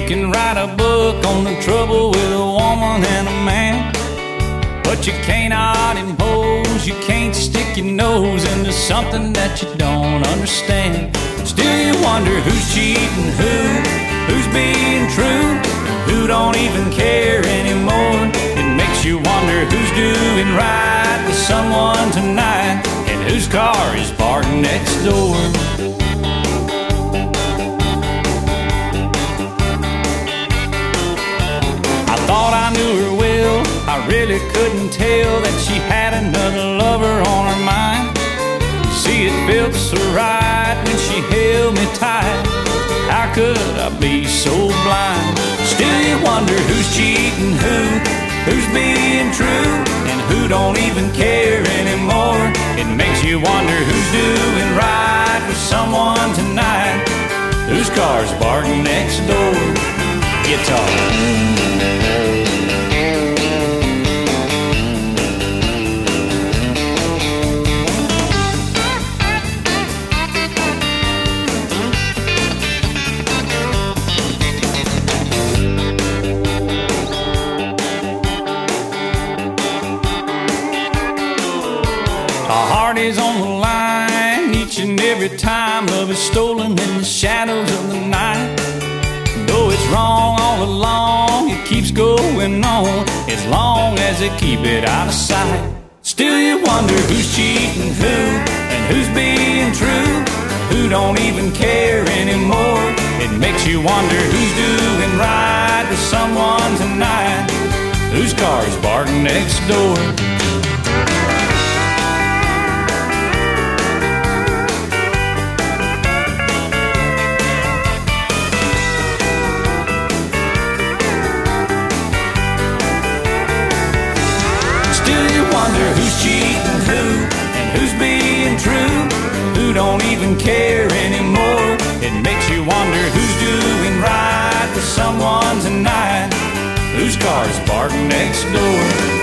can write a book on the trouble with a woman and a man, but you cannot impose, you can't stick your nose into something that you don't understand. Still you wonder who's cheating who's being true, who don't even care anymore. It makes you wonder who's doing right with someone tonight, and whose car is parked next door. I thought I knew her well, I really couldn't tell that she had another lover on her mind. See, it felt so right when she held me tight. How could I be so blind? Still you wonder who's cheating who's being true, and who don't even care anymore. It makes you wonder who's doing right with someone tonight, whose car's parked next door. Guitar. Our heart is on the line each and every time love is stolen in the shadows of the night. Though it's wrong all along, it keeps going on as long as they keep it out of sight. Still you wonder who's cheating and who's being true, who don't even care anymore. It makes you wonder who's doing right with someone tonight, whose car's parked next door. Wonder who's cheating and who's being true, who don't even care anymore. It makes you wonder who's doing right with someone tonight, whose car's parked next door.